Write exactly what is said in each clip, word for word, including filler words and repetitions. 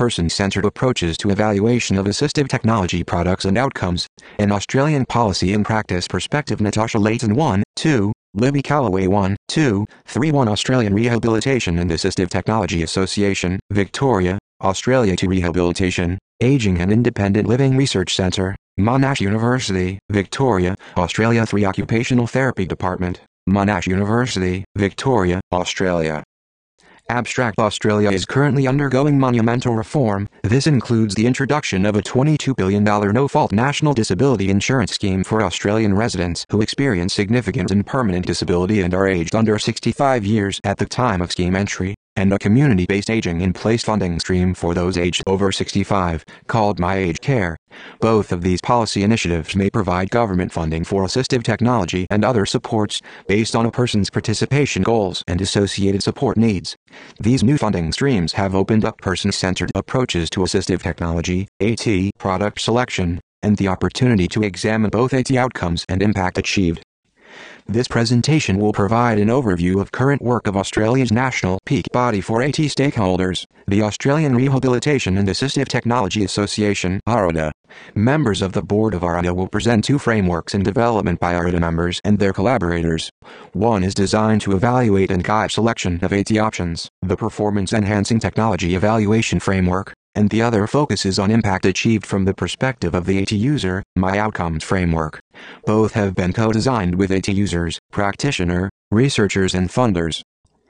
person-centered approaches to evaluation of assistive technology products and outcomes. An Australian Policy and Practice Perspective. Natasha Layton one, two, Libby Callaway one, two, three one Australian Rehabilitation and Assistive Technology Association, Victoria, Australia. two Rehabilitation, Aging and Independent Living Research Centre, Monash University, Victoria, Australia. three Occupational Therapy Department, Monash University, Victoria, Australia. Abstract. Australia is currently undergoing monumental reform. This includes the introduction of a twenty-two billion dollars no-fault national disability insurance scheme for Australian residents who experience significant and permanent disability and are aged under sixty-five years at the time of scheme entry, and a community-based aging-in-place funding stream for those aged over sixty-five, called My Aged Care. Both of these policy initiatives may provide government funding for assistive technology and other supports, based on a person's participation goals and associated support needs. These new funding streams have opened up person-centered approaches to assistive technology, AT, product selection, and the opportunity to examine both AT outcomes and impact achieved. This presentation will provide an overview of current work of Australia's national peak body for AT stakeholders, the Australian Rehabilitation and Assistive Technology Association (A R A D A). Members of the board of A R A D A will present two frameworks in development by A R A D A members and their collaborators. One is designed to evaluate and guide selection of AT options, the Performance Enhancing Technology Evaluation Framework, and the other focuses on impact achieved from the perspective of the AT user, My Outcomes Framework. Both have been co-designed with AT users, practitioner, researchers and funders.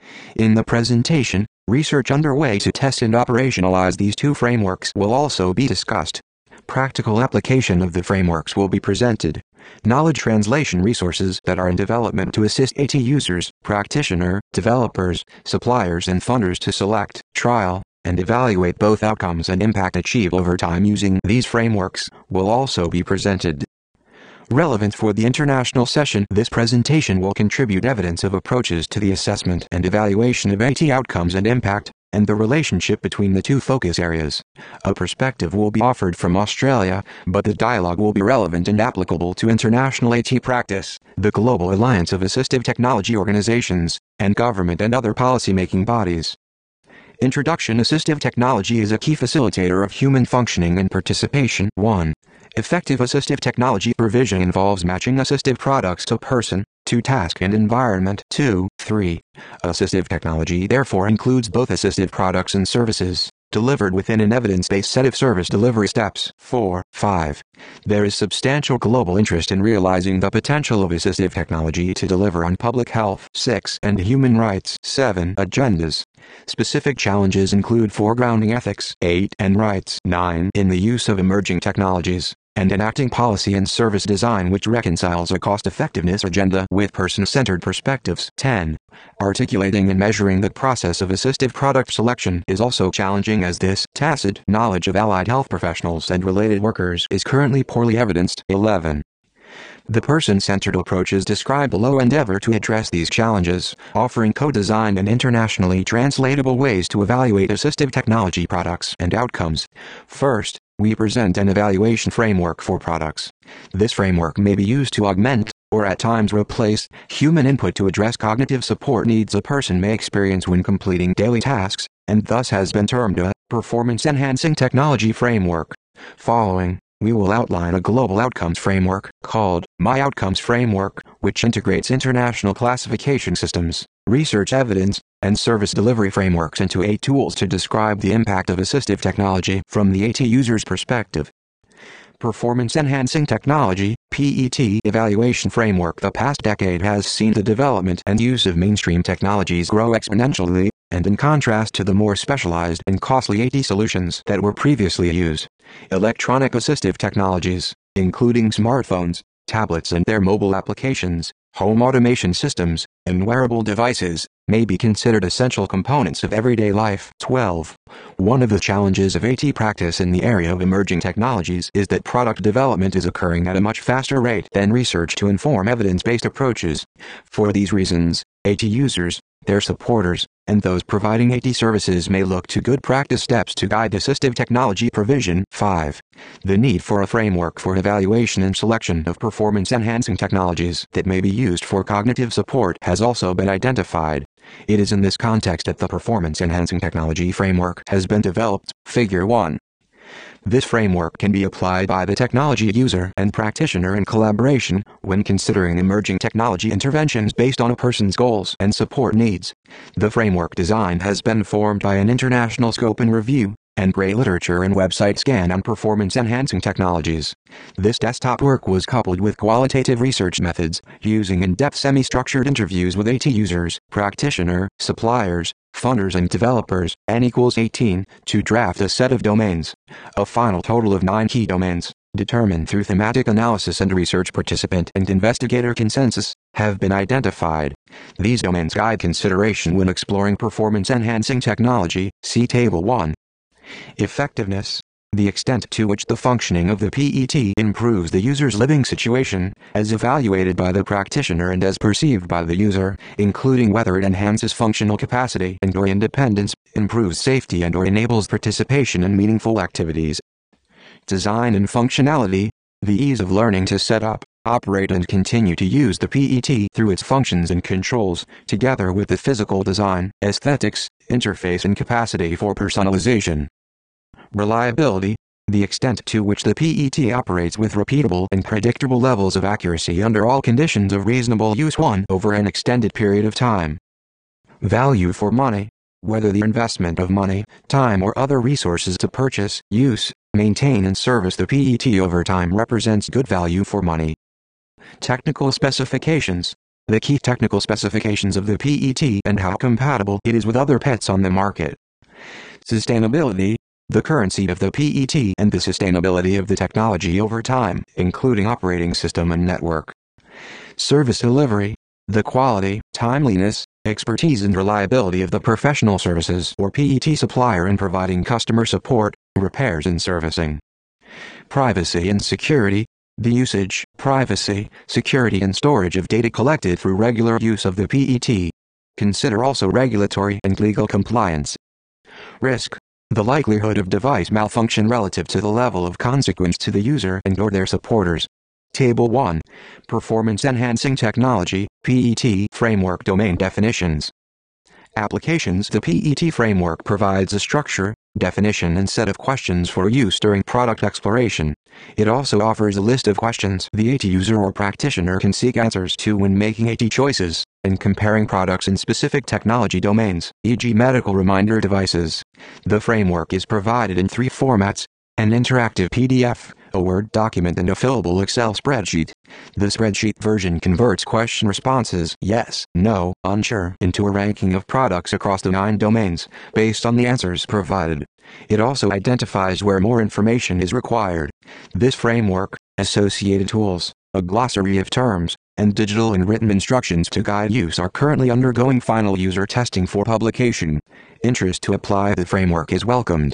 In the presentation, research underway to test and operationalize these two frameworks will also be discussed. Practical application of the frameworks will be presented. Knowledge translation resources that are in development to assist AT users, practitioner, developers, suppliers and funders to select, trial, and evaluate both outcomes and impact achieved over time using these frameworks, will also be presented. Relevant for the international session, this presentation will contribute evidence of approaches to the assessment and evaluation of AT outcomes and impact, and the relationship between the two focus areas. A perspective will be offered from Australia, but the dialogue will be relevant and applicable to international AT practice, the Global Alliance of Assistive Technology Organizations, and government and other policymaking bodies. Introduction. Assistive technology is a key facilitator of human functioning and participation. one. Effective assistive technology provision involves matching assistive products to person, to task and environment. two. three. Assistive technology therefore includes both assistive products and services, delivered within an evidence-based set of service delivery steps. four. five. There is substantial global interest in realizing the potential of assistive technology to deliver on public health. six. And human rights. seven. Agendas. Specific challenges include foregrounding ethics. eight. And rights. nine. In the use of emerging technologies, and enacting policy and service design which reconciles a cost-effectiveness agenda with person-centered perspectives. ten. Articulating and measuring the process of assistive product selection is also challenging, as this tacit knowledge of allied health professionals and related workers is currently poorly evidenced. eleven. The person-centered approaches described below endeavor to address these challenges, offering co-designed and internationally translatable ways to evaluate assistive technology products and outcomes. First, we present an evaluation framework for products. This framework may be used to augment, or at times replace, human input to address cognitive support needs a person may experience when completing daily tasks, and thus has been termed a performance-enhancing technology framework. Following, we will outline a global outcomes framework, called My Outcomes Framework, which integrates international classification systems, research evidence, and service delivery frameworks into eight tools to describe the impact of assistive technology from the AT user's perspective. Performance Enhancing Technology (P E T) Evaluation Framework. The past decade has seen the development and use of mainstream technologies grow exponentially, and in contrast to the more specialized and costly AT solutions that were previously used, electronic assistive technologies, including smartphones, tablets and their mobile applications, home automation systems, and wearable devices, may be considered essential components of everyday life. twelve. One of the challenges of AT practice in the area of emerging technologies is that product development is occurring at a much faster rate than research to inform evidence-based approaches. For these reasons, AT users, their supporters, and those providing AT services may look to good practice steps to guide assistive technology provision. five. The need for a framework for evaluation and selection of performance-enhancing technologies that may be used for cognitive support has also been identified. It is in this context that the Performance-Enhancing Technology Framework has been developed. Figure one. This framework can be applied by the technology user and practitioner in collaboration when considering emerging technology interventions based on a person's goals and support needs. The framework design has been formed by an international scope and review, and great literature and website scan on performance-enhancing technologies. This desktop work was coupled with qualitative research methods, using in-depth semi-structured interviews with AT users, practitioner, suppliers, funders and developers, N equals eighteen, to draft a set of domains. A final total of nine key domains, determined through thematic analysis and research participant and investigator consensus, have been identified. These domains guide consideration when exploring performance-enhancing technology. See Table one. Effectiveness. The extent to which the functioning of the P E T improves the user's living situation, as evaluated by the practitioner and as perceived by the user, including whether it enhances functional capacity and or independence, improves safety and or enables participation in meaningful activities. Design and functionality. The ease of learning to set up, operate and continue to use the P E T through its functions and controls, together with the physical design, aesthetics, interface and capacity for personalization. Reliability. The extent to which the P E T operates with repeatable and predictable levels of accuracy under all conditions of reasonable use one over an extended period of time. Value for money. Whether the investment of money, time or other resources to purchase, use, maintain and service the P E T over time represents good value for money. Technical specifications. The key technical specifications of the P E T and how compatible it is with other P E Ts on the market. Sustainability. The currency of the P E T and the sustainability of the technology over time, including operating system and network. Service delivery. The quality, timeliness, expertise and reliability of the professional services or P E T supplier in providing customer support, repairs and servicing. Privacy and security. The usage, privacy, security and storage of data collected through regular use of the P E T. Consider also regulatory and legal compliance. Risk. The likelihood of device malfunction relative to the level of consequence to the user and or their supporters. Table one. Performance-Enhancing Technology, P E T Framework Domain Definitions. Applications. The P E T framework provides a structure, definition and set of questions for use during product exploration. It also offers a list of questions the AT user or practitioner can seek answers to when making AT choices, and comparing products in specific technology domains, for example medical reminder devices. The framework is provided in three formats: an interactive P D F, a Word document and a fillable Excel spreadsheet. The spreadsheet version converts question responses yes, no, unsure into a ranking of products across the nine domains, based on the answers provided. It also identifies where more information is required. This framework, associated tools, a glossary of terms, and digital and written instructions to guide use are currently undergoing final user testing for publication. Interest to apply the framework is welcomed.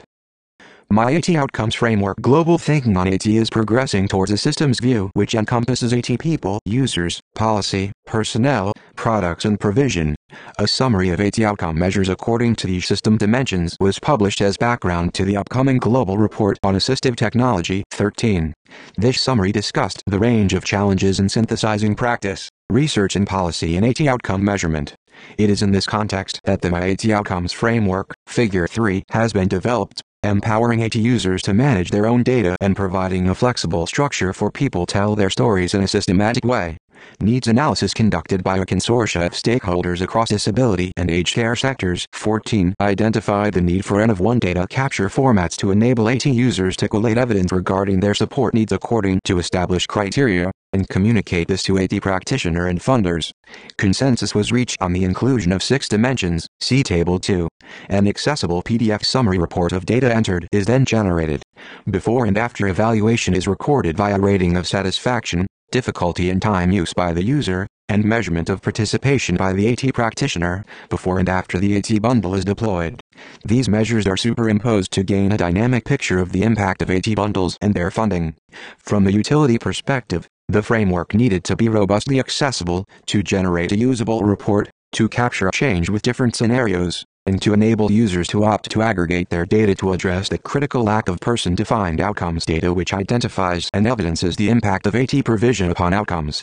My AT Outcomes Framework. Global thinking on AT is progressing towards a systems view which encompasses AT people, users, policy, personnel, products and provision. A summary of AT outcome measures according to these system dimensions was published as background to the upcoming Global Report on Assistive Technology thirteen. This summary discussed the range of challenges in synthesizing practice, research and policy in AT outcome measurement. It is in this context that the My AT Outcomes Framework, Figure three, has been developed, empowering AT users to manage their own data and providing a flexible structure for people to tell their stories in a systematic way. Needs analysis conducted by a consortia of stakeholders across disability and aged care sectors. fourteen. Identified the need for N of one data capture formats to enable AT users to collate evidence regarding their support needs according to established criteria, and communicate this to AT practitioner and funders. Consensus was reached on the inclusion of six dimensions. See Table two. An accessible P D F summary report of data entered is then generated. Before and after evaluation is recorded via rating of satisfaction, difficulty and time use by the user, and measurement of participation by the AT practitioner, before and after the AT bundle is deployed. These measures are superimposed to gain a dynamic picture of the impact of AT bundles and their funding. From a utility perspective, the framework needed to be robustly accessible to generate a usable report, to capture change with different scenarios, and to enable users to opt to aggregate their data to address the critical lack of person-defined outcomes data which identifies and evidences the impact of AT provision upon outcomes.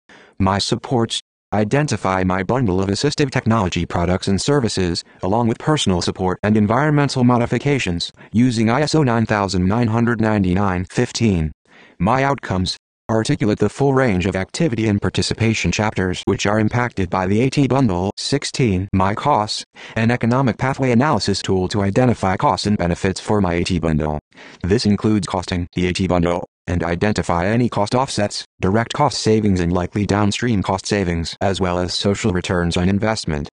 My supports identify my bundle of assistive technology products and services, along with personal support and environmental modifications, using I S O nine nine nine nine fifteen. My outcomes articulate the full range of activity and participation chapters which are impacted by the AT bundle. sixteen. My costs, an economic pathway analysis tool to identify costs and benefits for my AT bundle. This includes costing the AT bundle, and identify any cost offsets, direct cost savings and likely downstream cost savings, as well as social returns on investment.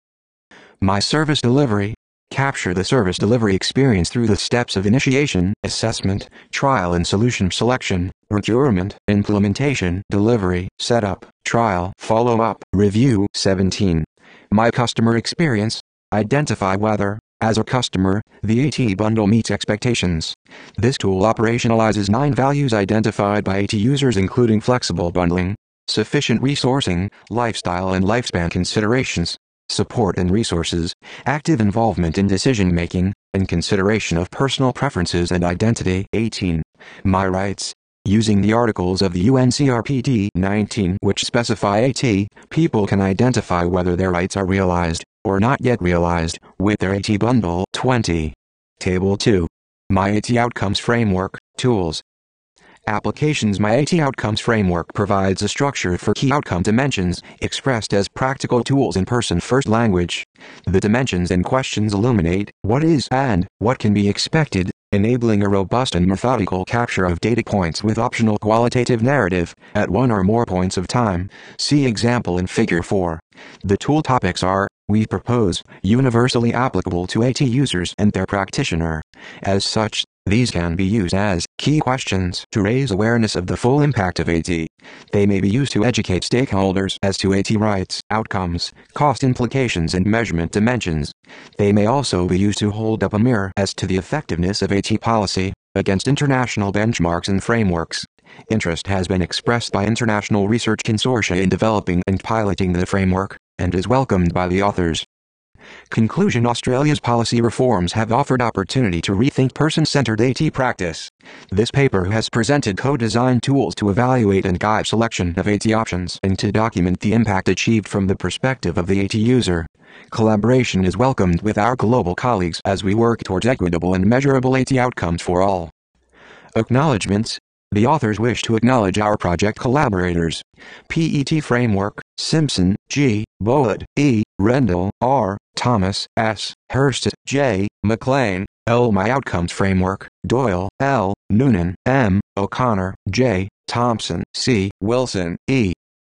My service delivery, capture the service delivery experience through the steps of initiation, assessment, trial and solution selection, procurement, implementation, delivery, setup, trial, follow-up, review. seventeen. My customer experience, identify whether, as a customer, the AT bundle meets expectations. This tool operationalizes nine values identified by AT users including flexible bundling, sufficient resourcing, lifestyle and lifespan considerations, support and resources, active involvement in decision-making, and consideration of personal preferences and identity. eighteen. My rights, using the articles of the U N C R P D nineteen which specify AT, people can identify whether their rights are realized, or not yet realized, with their AT bundle. twenty. Table two. My AT Outcomes Framework, Tools. Applications. My AT Outcomes Framework provides a structure for key outcome dimensions, expressed as practical tools in person-first language. The dimensions and questions illuminate what is and what can be expected, enabling a robust and methodical capture of data points with optional qualitative narrative, at one or more points of time. See example in Figure four. The tool topics are, we propose, universally applicable to AT users and their practitioner. As such, these can be used as key questions to raise awareness of the full impact of AT. They may be used to educate stakeholders as to AT rights, outcomes, cost implications and measurement dimensions. They may also be used to hold up a mirror as to the effectiveness of AT policy against international benchmarks and frameworks. Interest has been expressed by international research consortia in developing and piloting the framework, and is welcomed by the authors. Conclusion. Australia's policy reforms have offered opportunity to rethink person-centered AT practice. This paper has presented co-designed tools to evaluate and guide selection of AT options and to document the impact achieved from the perspective of the AT user. Collaboration is welcomed with our global colleagues as we work towards equitable and measurable AT outcomes for all. Acknowledgements. The authors wish to acknowledge our project collaborators: P E T Framework, Simpson, G, Bowood, E, Rendell, R, Thomas, S, Hurst, J, McLean, L. My Outcomes Framework, Doyle, L, Noonan, M, O'Connor, J, Thompson, C, Wilson, E.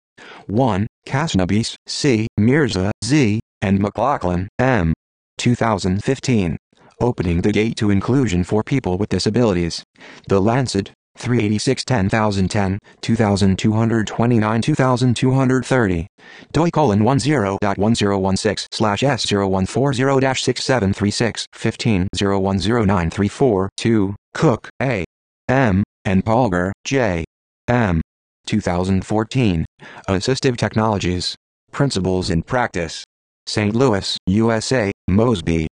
one. Kasnabis, C, Mirza, Z, and McLaughlin, M. two thousand fifteen. Opening the Gate to Inclusion for People with Disabilities. The Lancet, three eighty-six ten thousand ten, two thousand two hundred twenty-nine two thousand two hundred thirty. doi colon ten dot ten sixteen slash S zero one four zero dash six seven three six fifteen zero one zero nine three four two. Cook, A. M. and Polgar, J. M. two thousand fourteen. Assistive Technologies. Principles in Practice. Saint Louis, U S A, Mosby.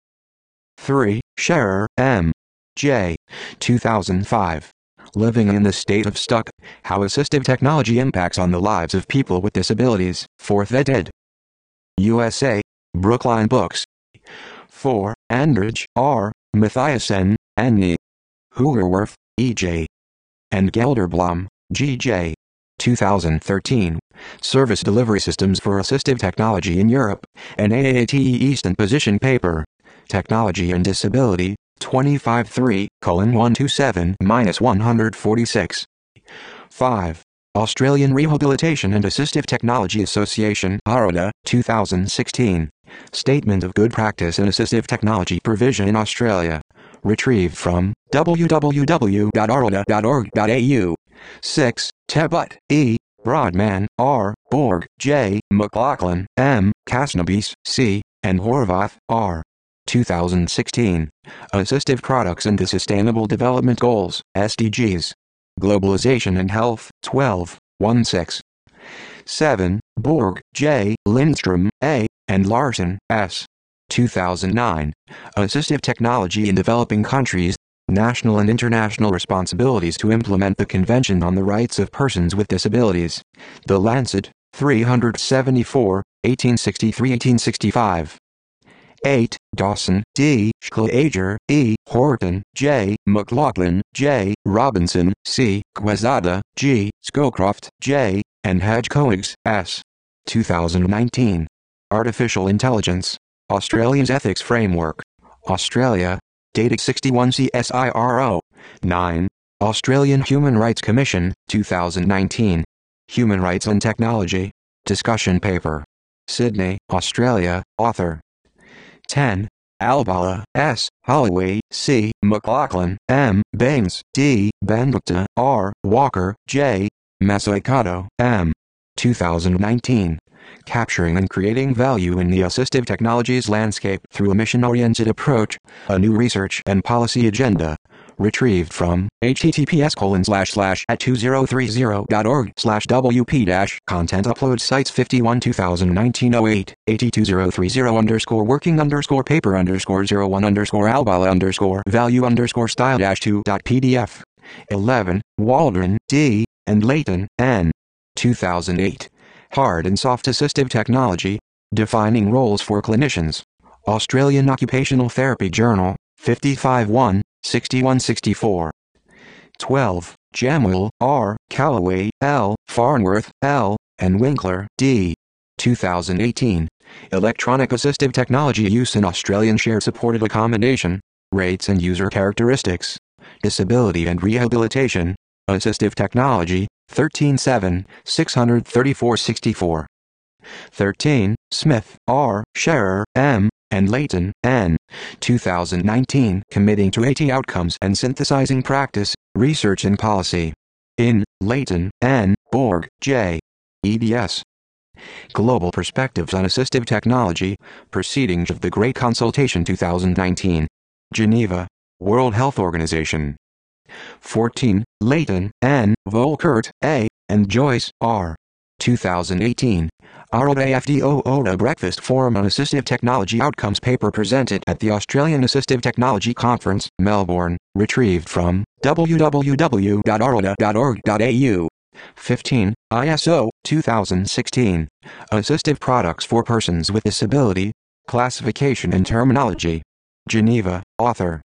three. Scherer, M. J. two thousand five. Living in the State of Stuck, How Assistive Technology Impacts on the Lives of People with Disabilities, fourth ed. U S A, Brookline Books. four. Andridge, R., Mathiasen, N. Hoogerwerf, E J. and Gelderblom, G J. two thousand thirteen. Service Delivery Systems for Assistive Technology in Europe, an A A T E Easton Position Paper. Technology and Disability, twenty-five three colon one twenty-seven dash one forty-six. five. Australian Rehabilitation and Assistive Technology Association, AROTA, two thousand sixteen. Statement of Good Practice in Assistive Technology Provision in Australia. Retrieved from w w w dot arota dot org dot a u. six. Tebbutt, E. Broadman, R. Borg, J. McLaughlin, M. Kasnabis, C. and Horvath, R. two thousand sixteen. Assistive Products and the Sustainable Development Goals, S D Gs. Globalization and Health, twelve, sixteen. seven. Borg, J. Lindstrom, A. and Larson, S. two thousand nine. Assistive Technology in Developing Countries, National and International Responsibilities to Implement the Convention on the Rights of Persons with Disabilities. The Lancet, three seventy-four, eighteen sixty-three to eighteen sixty-five. eight. Dawson, D. Schlager, E. Horton, J. McLaughlin, J. Robinson, C. Quezada, G. Scowcroft, J. and Hedgecogs, S. two thousand nineteen. Artificial Intelligence, Australia's Ethics Framework. Australia. Dated sixty-one C S I R O. nine. Australian Human Rights Commission, two thousand nineteen. Human Rights and Technology. Discussion paper. Sydney, Australia, author. ten. Albala, S. Holloway, C. McLaughlin, M. Baines, D. Bendukta, R. Walker, J. Mazzucato, M. two thousand nineteen. Capturing and Creating Value in the Assistive Technologies Landscape Through a Mission-Oriented Approach, a New Research and Policy Agenda. Retrieved from https colon slash slash at two thousand thirty dot org slash wp dash content upload sites fifty-one two thousand nineteen oh eight eighty two thousand thirty underscore working underscore paper underscore zero one underscore albala underscore value underscore style dash two dot pdf. eleven. Waldron, D. and Layton, N. two thousand eight. Hard and Soft Assistive Technology, Defining Roles for Clinicians. Australian Occupational Therapy Journal, fifty-five one, sixty-one sixty-four. twelve. Jamwell, R. Callaway, L. Farnworth, L. and Winkler, D. two thousand eighteen. Electronic Assistive Technology Use in Australian Shared Supported Accommodation, Rates and User Characteristics. Disability and Rehabilitation, Assistive Technology, thirteen seven, six thirty-four sixty-four. thirteen. Smith, R. Scherer, M. and Layton, N. two thousand nineteen. Committing to eighty Outcomes and Synthesizing Practice, Research and Policy. In, Layton, N. Borg, J. eds. Global Perspectives on Assistive Technology, Proceedings of the Great Consultation two thousand nineteen. Geneva, World Health Organization. fourteen. Layton, N. Volkert, A. and Joyce, R. two thousand eighteen. Arald A F D O O D A Breakfast Forum on Assistive Technology Outcomes paper presented at the Australian Assistive Technology Conference, Melbourne, retrieved from w w w dot aralda dot org dot a u. fifteen. I S O, two thousand sixteen. Assistive Products for Persons with Disability, Classification and Terminology. Geneva, author.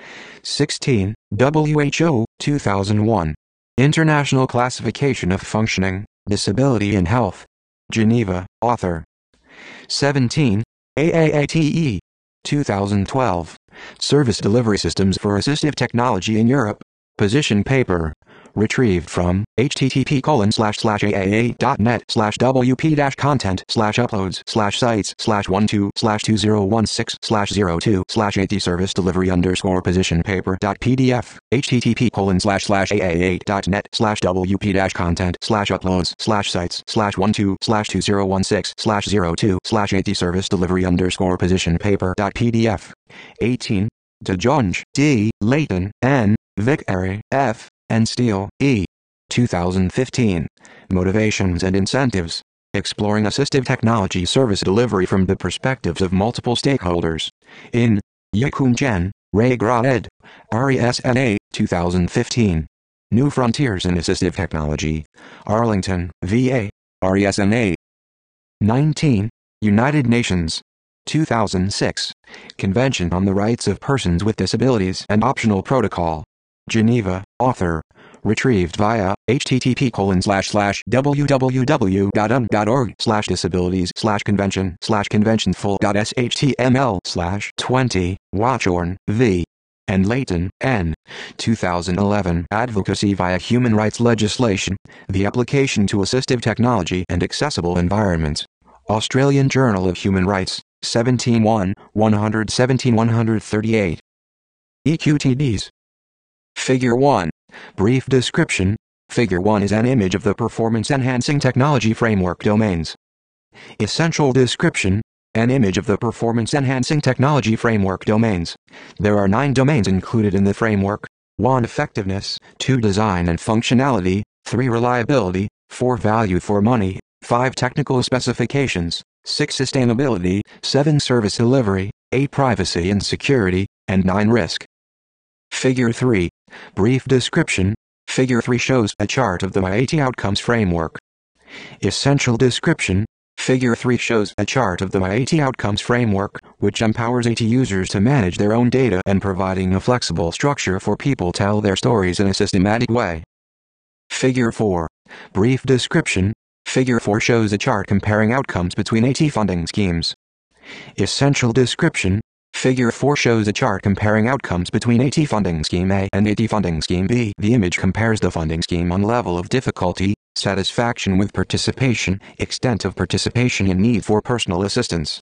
sixteen. W H O, two thousand one. International Classification of Functioning, Disability in Health. Geneva, author. seventeen. A A A T E, two thousand twelve. Service Delivery Systems for Assistive Technology in Europe. Position paper. Retrieved from http colon slash slash aaa dot net slash wp dash content slash uploads slash sites slash one two slash two zero one six slash zero two slash eighty service delivery underscore position paper dot pdf http colon slash slash aaa dot net slash wp dash content slash uploads slash sites slash one two slash two zero one six slash zero two slash eighty service delivery underscore position paper dot pdf. eighteen. DeJonge, D. Layton, N. Vickery, F. and Steele, E. two thousand fifteen. Motivations and Incentives. Exploring Assistive Technology Service Delivery from the Perspectives of Multiple Stakeholders. In, Yikun Jen, Ray Gra ed. R E S N A, two thousand fifteen. New Frontiers in Assistive Technology. Arlington, V A. R E S N A. nineteen. United Nations. two thousand six. Convention on the Rights of Persons with Disabilities and Optional Protocol. Geneva, author. Retrieved via http colon slash slash www dot un dot org slash disabilities slash convention slash convention full dot shtml slash twenty. Watchorn, V. and Layton, N. two thousand eleven. Advocacy via Human Rights Legislation, the Application to Assistive Technology and Accessible Environments. Australian Journal of Human Rights, seventeen one, one seventeen one thirty-eight. E Q T Ds. Figure one. Brief description. Figure one is an image of the performance-enhancing technology framework domains. Essential description. An image of the performance-enhancing technology framework domains. There are nine domains included in the framework. one Effectiveness, two Design and functionality, three Reliability, four Value for money, five Technical specifications, six Sustainability, seven Service delivery, eight Privacy and security, and nine Risk. Figure three. Brief description. Figure three shows a chart of the M I A T I Outcomes Framework. Essential description. Figure three shows a chart of the M I A T I Outcomes Framework, which empowers A T users to manage their own data and providing a flexible structure for people to tell their stories in a systematic way. Figure four. Brief description. Figure four shows a chart comparing outcomes between A T funding schemes. Essential description. Figure four shows a chart comparing outcomes between A T funding scheme A and A T funding scheme B. The image compares the funding scheme on level of difficulty, satisfaction with participation, extent of participation and need for personal assistance.